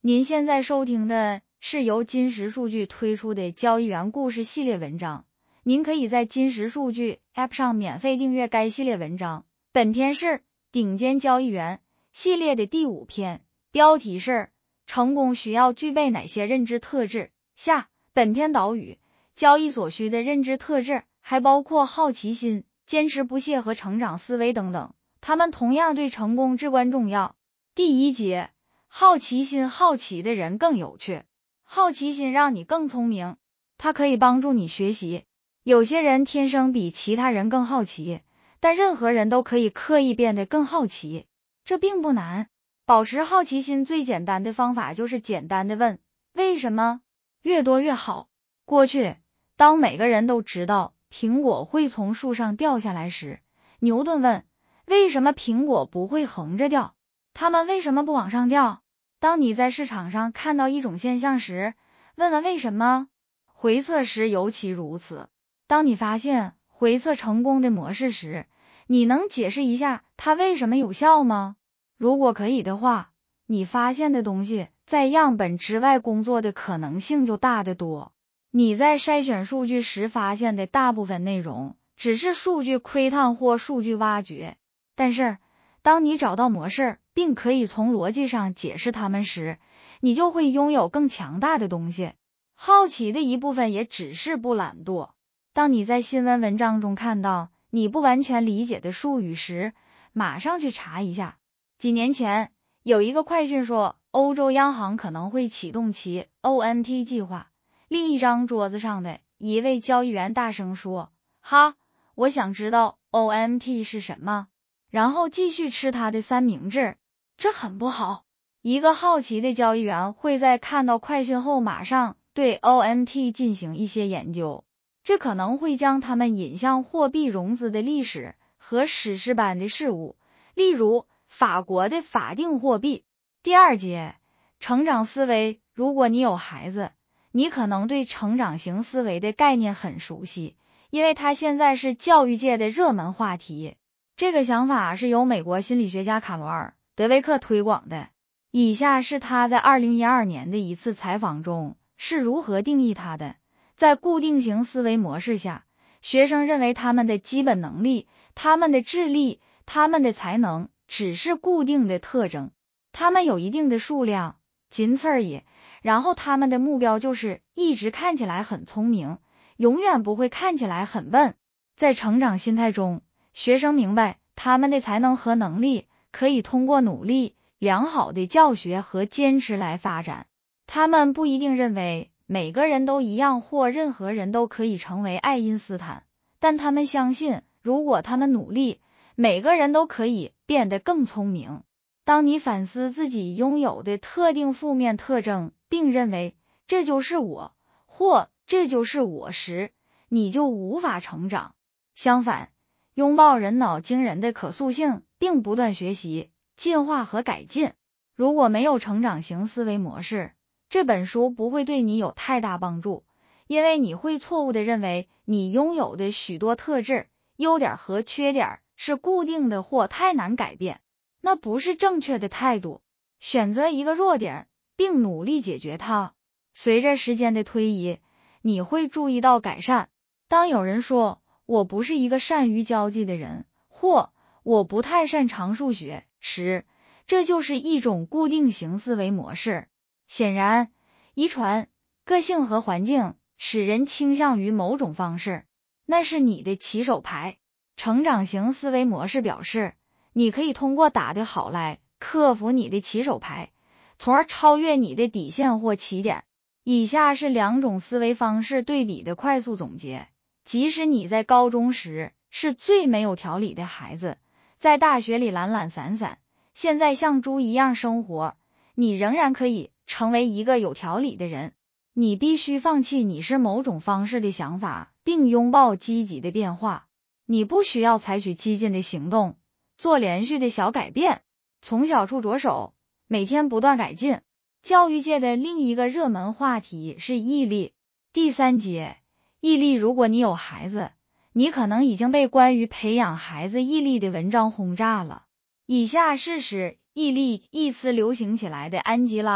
您现在收听的是由金石数据推出的交易员故事系列文章，您可以在金石数据 App 上免费订阅该系列文章。本篇是顶尖交易员系列的第5篇，标题是成功需要具备哪些认知特质。下，本篇导语，交易所需的认知特质还包括好奇心、坚持不懈和成长思维等等，它们同样对成功至关重要。第1节，好奇心，好奇的人更有趣。好奇心让你更聪明，它可以帮助你学习。有些人天生比其他人更好奇，但任何人都可以刻意变得更好奇，这并不难。保持好奇心最简单的方法就是简单的问为什么，越多越好。过去，当每个人都知道苹果会从树上掉下来时，牛顿问为什么苹果不会横着掉，它们为什么不往上掉？当你在市场上看到一种现象时，问问为什么。回测时尤其如此。当你发现回测成功的模式时，你能解释一下它为什么有效吗？如果可以的话，你发现的东西在样本之外工作的可能性就大得多。你在筛选数据时发现的大部分内容只是数据窥探或数据挖掘，但是当你找到模式并可以从逻辑上解释它们时，你就会拥有更强大的东西。好奇的一部分也只是不懒惰。当你在新闻文章中看到你不完全理解的术语时，马上去查一下。几年前，有一个快讯说欧洲央行可能会启动其 OMT 计划。另一张桌子上的一位交易员大声说：哈，我想知道 OMT 是什么。然后继续吃他的三明治，这很不好。一个好奇的交易员会在看到快讯后马上对 OMT 进行一些研究，这可能会将他们引向货币融资的历史和史诗般的事物，例如法国的法定货币。第2节，成长思维。如果你有孩子，你可能对成长型思维的概念很熟悉，因为它现在是教育界的热门话题。这个想法是由美国心理学家卡罗尔·德维克推广的。以下是他在2012年的一次采访中是如何定义它的。在固定型思维模式下，学生认为他们的基本能力、他们的智力、他们的才能只是固定的特征，他们有一定的数量，仅此而已。然后他们的目标就是一直看起来很聪明，永远不会看起来很笨。在成长心态中，学生明白他们的才能和能力可以通过努力、良好的教学和坚持来发展。他们不一定认为每个人都一样或任何人都可以成为爱因斯坦，但他们相信如果他们努力，每个人都可以变得更聪明。当你反思自己拥有的特定负面特征，并认为这就是我或这就是我时，你就无法成长。相反，拥抱人脑惊人的可塑性，并不断学习、进化和改进。如果没有成长型思维模式，这本书不会对你有太大帮助，因为你会错误地认为你拥有的许多特质、优点和缺点是固定的或太难改变。那不是正确的态度。选择一个弱点，并努力解决它。随着时间的推移，你会注意到改善。当有人说我不是一个善于交际的人，或我不太擅长数学时，这就是一种固定型思维模式。显然，遗传、个性和环境使人倾向于某种方式，那是你的起手牌。成长型思维模式表示，你可以通过打得好来克服你的起手牌，从而超越你的底线或起点。以下是2种思维方式对比的快速总结。即使你在高中时是最没有条理的孩子，在大学里懒懒散散，现在像猪一样生活，你仍然可以成为一个有条理的人。你必须放弃你是某种方式的想法，并拥抱积极的变化。你不需要采取激进的行动，做连续的小改变，从小处着手，每天不断改进。教育界的另一个热门话题是毅力。第3节，毅力。如果你有孩子，你可能已经被关于培养孩子毅力的文章轰炸了。以下是使毅力一词流行起来的安吉拉·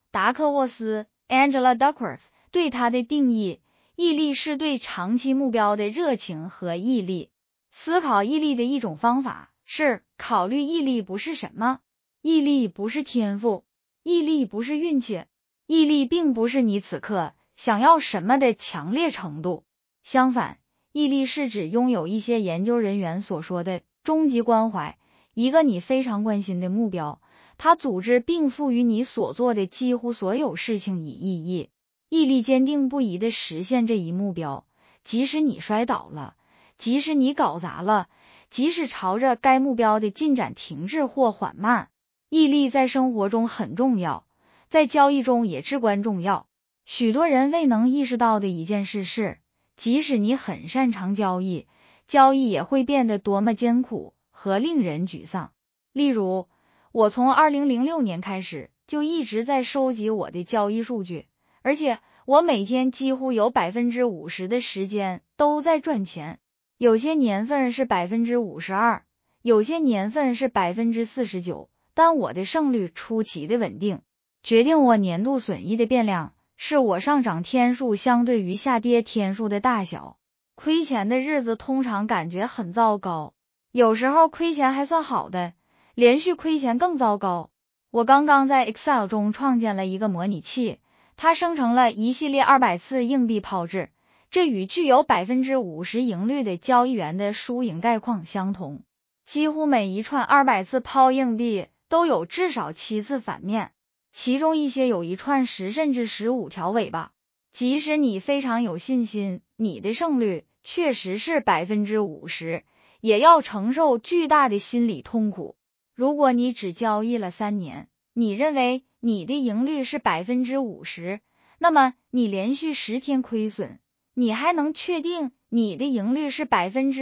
达克沃斯 Angela Duckworth 对它的定义，毅力是对长期目标的热情和毅力。思考毅力的一种方法是考虑毅力不是什么，毅力不是天赋，毅力不是运气，毅力并不是你此刻想要什么的强烈程度。相反，毅力是指拥有一些研究人员所说的终极关怀，一个你非常关心的目标，它组织并赋予你所做的几乎所有事情以意义。毅力坚定不移地实现这一目标，即使你摔倒了，即使你搞砸了，即使朝着该目标的进展停滞或缓慢。毅力在生活中很重要，在交易中也至关重要。许多人未能意识到的一件事是，即使你很擅长交易，交易也会变得多么艰苦和令人沮丧。例如，我从2006年开始就一直在收集我的交易数据，而且我每天几乎有 50% 的时间都在赚钱。有些年份是 52%， 有些年份是 49%， 但我的胜率出奇的稳定。决定我年度损益的变量是我上涨天数相对于下跌天数的大小。亏钱的日子通常感觉很糟糕，有时候亏钱还算好的，连续亏钱更糟糕。我刚刚在 Excel 中创建了一个模拟器，它生成了一系列200次硬币抛掷，这与具有 50% 盈率的交易员的输赢概况相同。几乎每一串200次抛硬币都有至少7次反面，其中一些有一串10甚至15条尾巴。即使你非常有信心，你的胜率确实是 50%， 也要承受巨大的心理痛苦。如果你只交易了3年，你认为你的盈率是 50%， 那么你连续10天亏损，你还能确定你的盈率是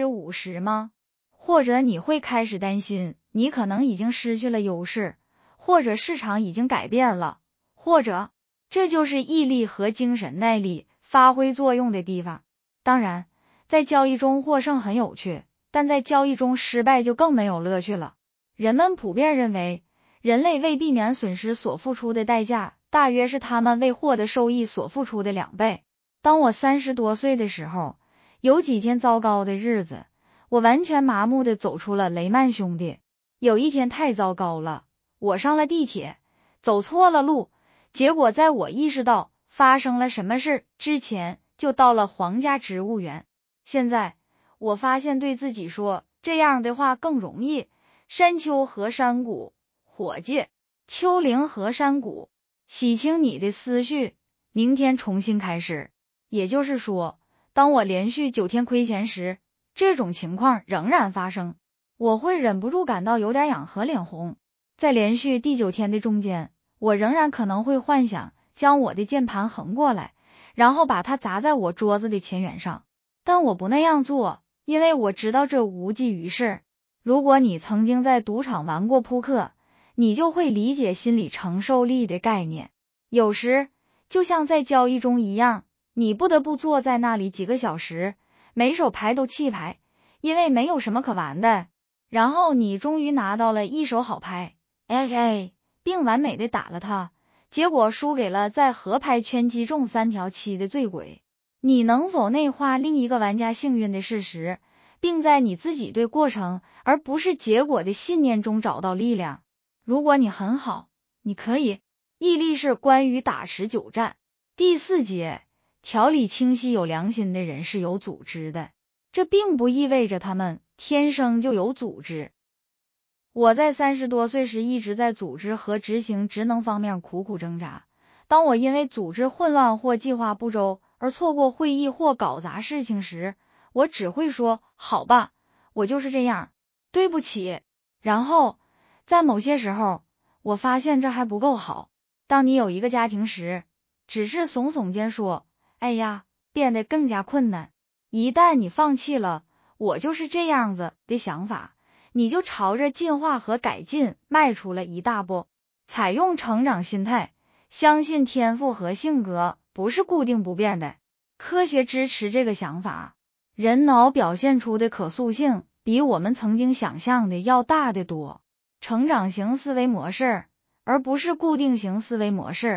50% 吗？或者你会开始担心，你可能已经失去了优势，或者市场已经改变了，或者这就是毅力和精神耐力发挥作用的地方。当然，在交易中获胜很有趣，但在交易中失败就更没有乐趣了。人们普遍认为，人类为避免损失所付出的代价，大约是他们为获得收益所付出的2倍。当我30多岁的时候，有几天糟糕的日子，我完全麻木地走出了雷曼兄弟。有一天太糟糕了，我上了地铁，走错了路，结果在我意识到发生了什么事之前，就到了皇家植物园。现在，我发现对自己说这样的话更容易。山丘和山谷，伙计，丘陵和山谷，洗清你的思绪，明天重新开始。也就是说，当我连续9天亏钱时，这种情况仍然发生，我会忍不住感到有点痒和脸红。在连续第9天的中间，我仍然可能会幻想将我的键盘横过来，然后把它砸在我桌子的前缘上，但我不那样做，因为我知道这无济于事。如果你曾经在赌场玩过扑克，你就会理解心理承受力的概念。有时，就像在交易中一样，你不得不坐在那里几个小时，每手牌都弃牌，因为没有什么可玩的。然后你终于拿到了一手好牌，并完美的打了它，结果输给了在河牌圈击中3条7的醉鬼。你能否内化另一个玩家幸运的事实，并在你自己对过程而不是结果的信念中找到力量？如果你很好，你可以。毅力是关于打持久战。第4节，条理清晰有良心的人是有组织的，这并不意味着他们天生就有组织。我在30多岁时一直在组织和执行职能方面苦苦挣扎。当我因为组织混乱或计划不周而错过会议或搞砸事情时，我只会说好吧，我就是这样，对不起。然后在某些时候，我发现这还不够好。当你有一个家庭时，只是耸耸肩说哎呀，变得更加困难。一旦你放弃了我就是这样子的想法，你就朝着进化和改进迈出了一大步。采用成长心态，相信天赋和性格不是固定不变的。科学支持这个想法，人脑表现出的可塑性比我们曾经想象的要大得多。成长型思维模式，而不是固定型思维模式，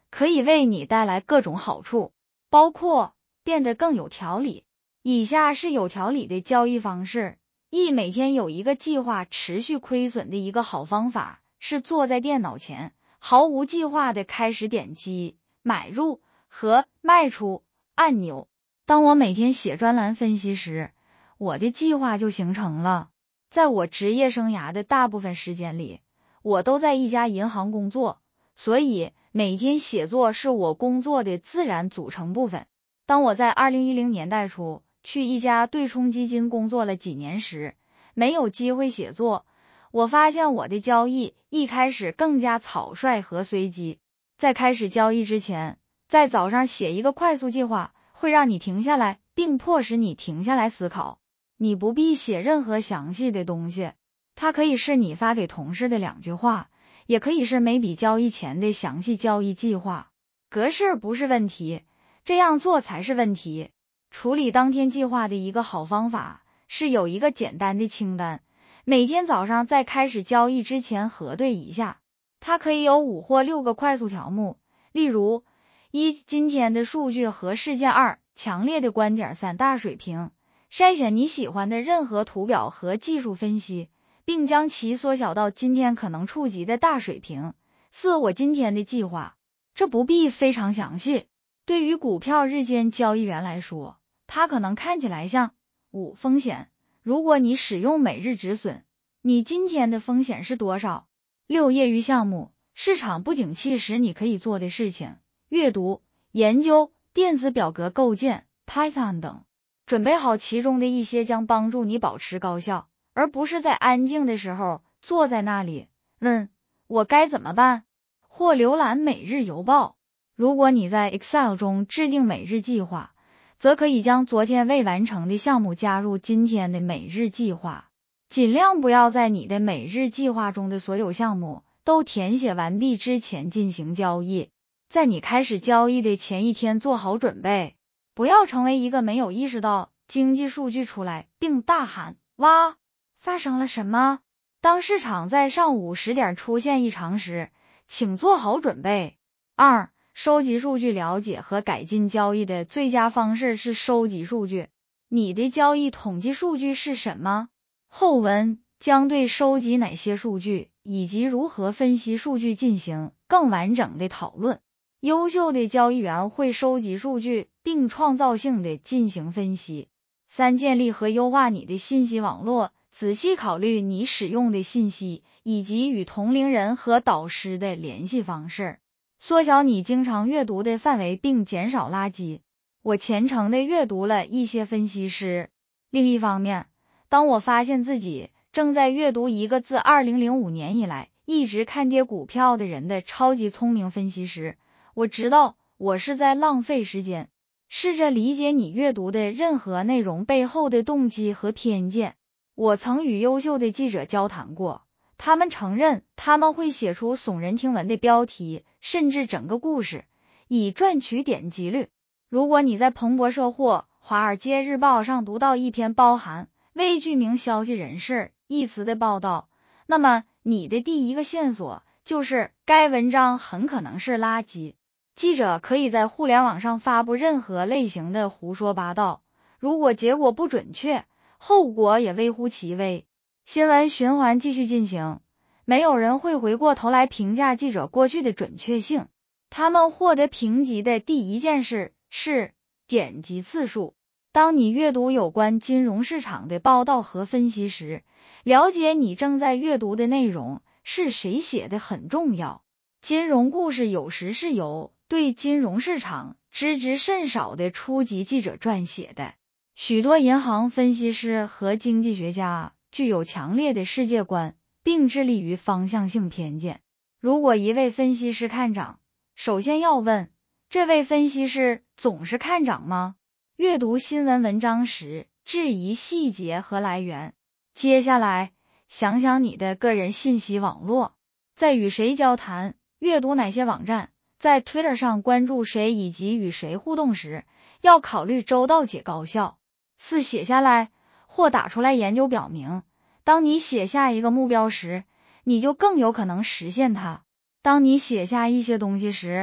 可以为你带来各种好处，包括变得更有条理。以下是有条理的交易方式。一、每天有一个计划，持续亏损的一个好方法是坐在电脑前，毫无计划的开始点击买入和卖出按钮。当我每天写专栏分析时，我的计划就形成了。在我职业生涯的大部分时间里，我都在一家银行工作，所以每天写作是我工作的自然组成部分。当我在2010年代初去一家对冲基金工作了几年时，没有机会写作。我发现我的交易一开始更加草率和随机。在开始交易之前，在早上写一个快速计划，会让你停下来，并迫使你停下来思考。你不必写任何详细的东西，它可以是你发给同事的2句话，也可以是每笔交易前的详细交易计划。格式不是问题，这样做才是问题。处理当天计划的一个好方法是有一个简单的清单，每天早上在开始交易之前核对一下。它可以有5或6个快速条目，例如1、今天的数据和事件；2、强烈的观点；3、大水平。筛选你喜欢的任何图表和技术分析，并将其缩小到今天可能触及的大水平。4、我今天的计划。这不必非常详细。对于股票日间交易员来说，它可能看起来像5、风险。如果你使用每日止损，你今天的风险是多少？6、业余项目。市场不景气时你可以做的事情，阅读、研究、电子表格构建、Python 等。准备好其中的一些将帮助你保持高效，而不是在安静的时候坐在那里问我该怎么办，或浏览每日邮报。如果你在 Excel 中制定每日计划，则可以将昨天未完成的项目加入今天的每日计划。尽量不要在你的每日计划中的所有项目都填写完毕之前进行交易。在你开始交易的前一天做好准备，不要成为一个没有意识到经济数据出来并大喊哇，发生了什么。当市场在上午10点出现异常时，请做好准备。2、收集数据。了解和改进交易的最佳方式是收集数据。你的交易统计数据是什么？后文将对收集哪些数据以及如何分析数据进行更完整的讨论。优秀的交易员会收集数据并创造性的进行分析。3、建立和优化你的信息网络。仔细考虑你使用的信息以及与同龄人和导师的联系方式。缩小你经常阅读的范围并减少垃圾。我虔诚地阅读了一些分析师。另一方面，当我发现自己正在阅读一个自2005年以来一直看跌股票的人的超级聪明分析时，我知道我是在浪费时间。试着理解你阅读的任何内容背后的动机和偏见。我曾与优秀的记者交谈过，他们承认他们会写出耸人听闻的标题，甚至整个故事，以赚取点击率。如果你在彭博社或华尔街日报上读到一篇包含未具名消息人士一词的报道，那么你的第一个线索就是该文章很可能是垃圾。记者可以在互联网上发布任何类型的胡说八道，如果结果不准确，后果也微乎其微。新闻循环继续进行，没有人会回过头来评价记者过去的准确性。他们获得评级的第一件事是点击次数。当你阅读有关金融市场的报道和分析时，了解你正在阅读的内容是谁写的很重要。金融故事有时是由对金融市场知之甚少的初级记者撰写的。许多银行分析师和经济学家具有强烈的世界观，并致力于方向性偏见。如果一位分析师看涨，首先要问，这位分析师总是看涨吗？阅读新闻文章时，质疑细节和来源。接下来，想想你的个人信息网络，在与谁交谈，阅读哪些网站，在 Twitter 上关注谁以及与谁互动时，要考虑周到且高效。4、写下来或打出来。研究表明，当你写下一个目标时，你就更有可能实现它。当你写下一些东西时，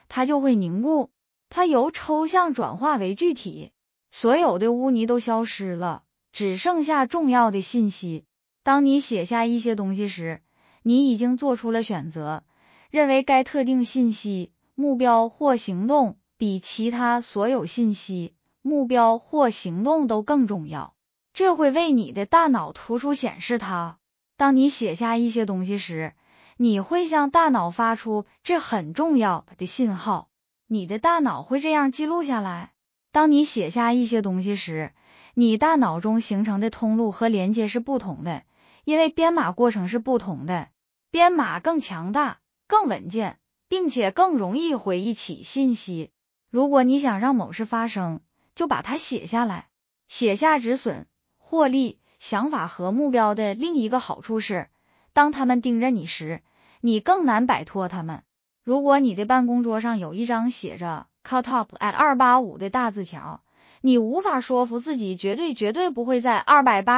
它就会凝固，它由抽象转化为具体，所有的污泥都消失了，只剩下重要的信息。当你写下一些东西时，你已经做出了选择，认为该特定信息、目标或行动比其他所有信息、目标或行动都更重要。这会为你的大脑突出显示它。当你写下一些东西时，你会向大脑发出这很重要的信号，你的大脑会这样记录下来。当你写下一些东西时，你大脑中形成的通路和连接是不同的，因为编码过程是不同的。编码更强大、更稳健，并且更容易回忆起信息。如果你想让某事发生，就把它写下来。写下止损、获利、想法和目标的另一个好处是，当他们盯着你时，你更难摆脱他们。如果你的办公桌上有一张写着 Cut Up at 285的大字条，你无法说服自己绝对不会在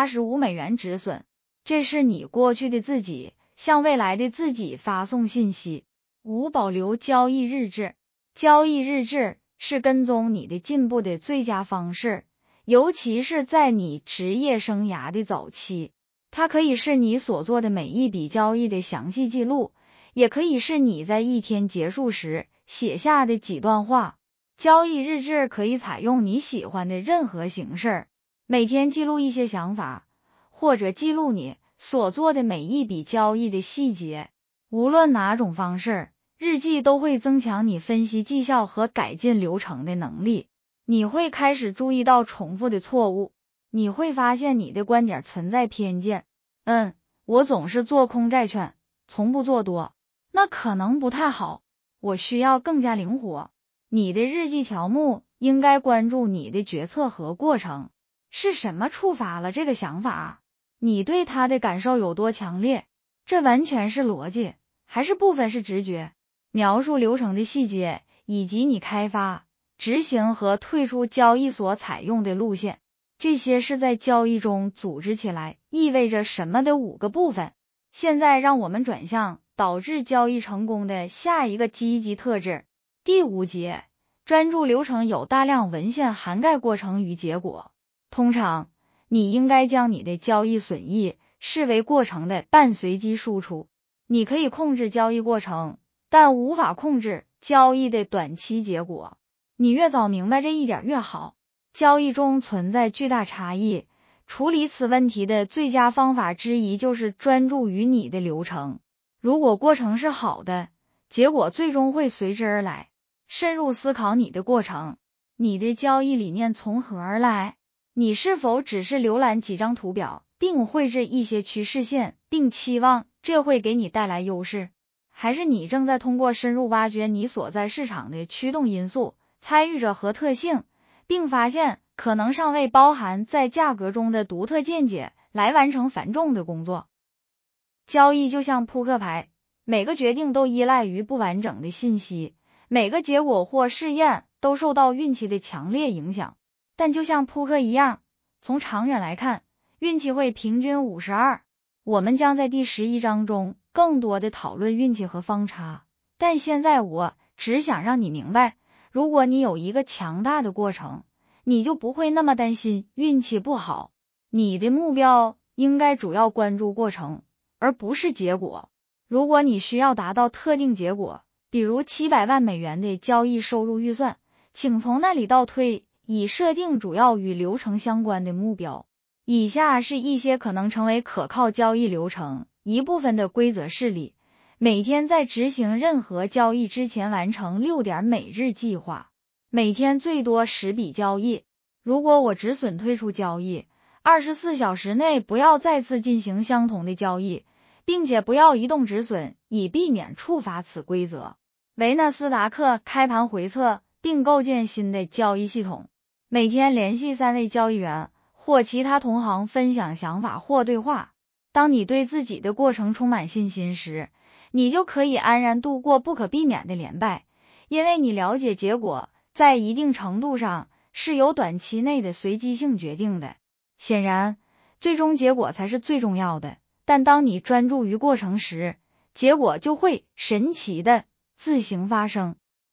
$285止损。这是你过去的自己向未来的自己发送信息。无保留交易日志。交易日志是跟踪你的进步的最佳方式，尤其是在你职业生涯的早期。它可以是你所做的每一笔交易的详细记录，也可以是你在一天结束时写下的几段话。交易日志可以采用你喜欢的任何形式，每天记录一些想法，或者记录你所做的每一笔交易的细节。无论哪种方式，日记都会增强你分析绩效和改进流程的能力。你会开始注意到重复的错误，你会发现你的观点存在偏见。我总是做空债券，从不做多，那可能不太好，我需要更加灵活。你的日记条目应该关注你的决策和过程，是什么触发了这个想法？你对它的感受有多强烈？这完全是逻辑，还是部分是直觉？描述流程的细节，以及你开发、执行和退出交易所采用的路线，这些是在交易中组织起来意味着什么的5个部分。现在让我们转向导致交易成功的下一个积极特质。第5节，专注流程有大量文献涵盖过程与结果。通常，你应该将你的交易损益视为过程的半随机输出。你可以控制交易过程，但无法控制交易的短期结果。你越早明白这一点越好。交易中存在巨大差异，处理此问题的最佳方法之一就是专注于你的流程。如果过程是好的，结果最终会随之而来。深入思考你的过程，你的交易理念从何而来？你是否只是浏览几张图表，并绘制一些趋势线，并期望这会给你带来优势？还是你正在通过深入挖掘你所在市场的驱动因素、参与者和特性，并发现可能尚未包含在价格中的独特见解，来完成繁重的工作？交易就像扑克牌，每个决定都依赖于不完整的信息，每个结果或试验都受到运气的强烈影响。但就像扑克一样，从长远来看，运气会平均52。我们将在第11章中更多的讨论运气和方差，但现在我只想让你明白，如果你有一个强大的过程，你就不会那么担心运气不好。你的目标应该主要关注过程，而不是结果。如果你需要达到特定结果，比如$700万的交易收入预算，请从那里倒推，以设定主要与流程相关的目标。以下是一些可能成为可靠交易流程一部分的规则事例。每天在执行任何交易之前完成6点每日计划，每天最多10笔交易。如果我止损退出交易，24小时内不要再次进行相同的交易，并且不要移动止损，以避免触发此规则。维纳斯达克开盘回测并构建新的交易系统，每天联系3位交易员或其他同行分享想法或对话。当你对自己的过程充满信心时，你就可以安然度过不可避免的连败，因为你了解结果在一定程度上是由短期内的随机性决定的。显然，最终结果才是最重要的，但当你专注于过程时，结果就会神奇的自行发生。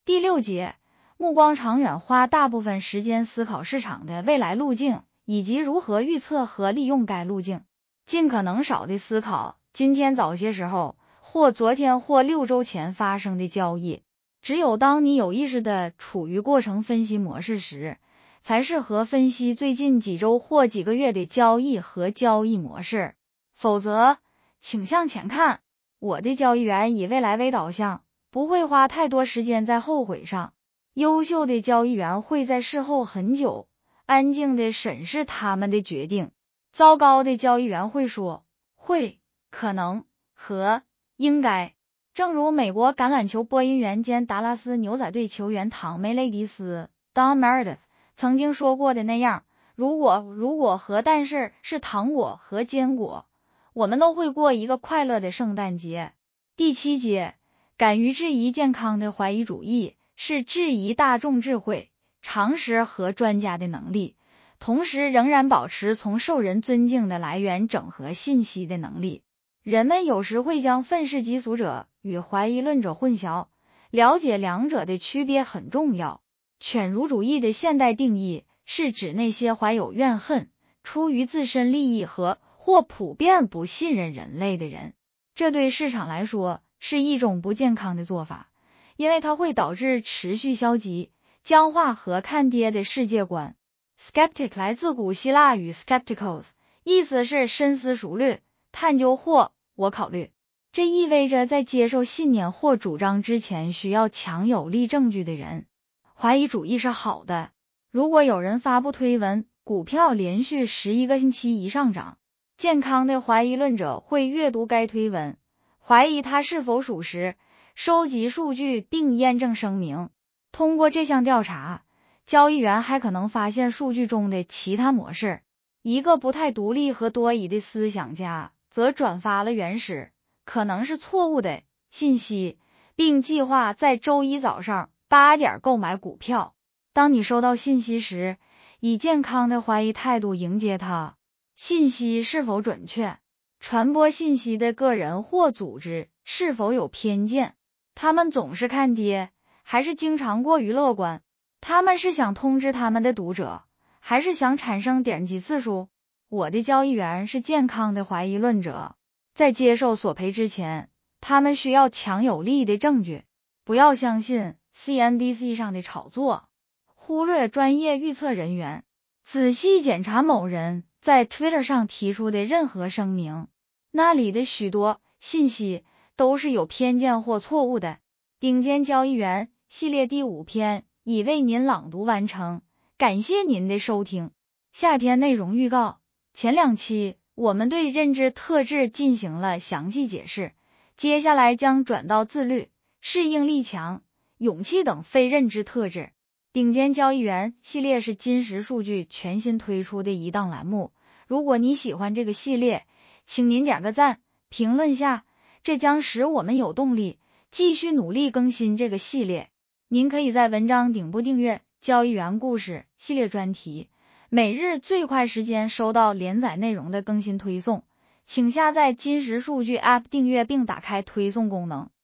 第6节，目光长远，花大部分时间思考市场的未来路径，以及如何预测和利用该路径。尽可能少的思考今天早些时候或昨天或6周前发生的交易。只有当你有意识地处于过程分析模式时，才适合分析最近几周或几个月的交易和交易模式。否则，请向前看。我的交易员以未来为导向，不会花太多时间在后悔上。优秀的交易员会在事后很久，安静地审视他们的决定。糟糕的交易员会说会、可能和应该。正如美国橄榄球播音员兼达拉斯牛仔队球员唐梅雷迪斯 Don Meredith 曾经说过的那样，如果和但是是糖果和坚果，我们都会过一个快乐的圣诞节。第7节，敢于质疑健康的怀疑主义是质疑大众智慧、常识和专家的能力，同时仍然保持从受人尊敬的来源整合信息的能力。人们有时会将愤世嫉俗者与怀疑论者混淆，了解两者的区别很重要。犬儒主义的现代定义是指那些怀有怨恨、出于自身利益或普遍不信任人类的人。这对市场来说是一种不健康的做法，因为它会导致持续消极、僵化和看跌的世界观。Skeptic 来自古希腊语 skeptikos， 意思是深思熟虑、探究或我考虑。这意味着在接受信念或主张之前需要强有力证据的人。怀疑主义是好的。如果有人发布推文，股票连续11个星期一上涨，健康的怀疑论者会阅读该推文，怀疑它是否属实，收集数据并验证声明。通过这项调查，交易员还可能发现数据中的其他模式。一个不太独立和多疑的思想家则转发了原始，可能是错误的信息，并计划在周一早上8点购买股票。当你收到信息时，以健康的怀疑态度迎接它。信息是否准确？传播信息的个人或组织是否有偏见？他们总是看跌，还是经常过于乐观？他们是想通知他们的读者，还是想产生点击次数？我的交易员是健康的怀疑论者，在接受索赔之前，他们需要强有力的证据。不要相信 CNBC 上的炒作，忽略专业预测人员，仔细检查某人在 Twitter 上提出的任何声明，那里的许多信息都是有偏见或错误的。顶尖交易员系列第5篇已为您朗读完成，感谢您的收听。下篇内容预告：前2期我们对认知特质进行了详细解释，接下来将转到自律、适应力强、勇气等非认知特质。顶尖交易员系列是金石数据全新推出的一档栏目，如果你喜欢这个系列，请您点个赞，评论下，这将使我们有动力继续努力更新这个系列。您可以在文章顶部订阅交易员故事系列专题，每日最快时间收到连载内容的更新推送。请下载金石数据 App 订阅并打开推送功能。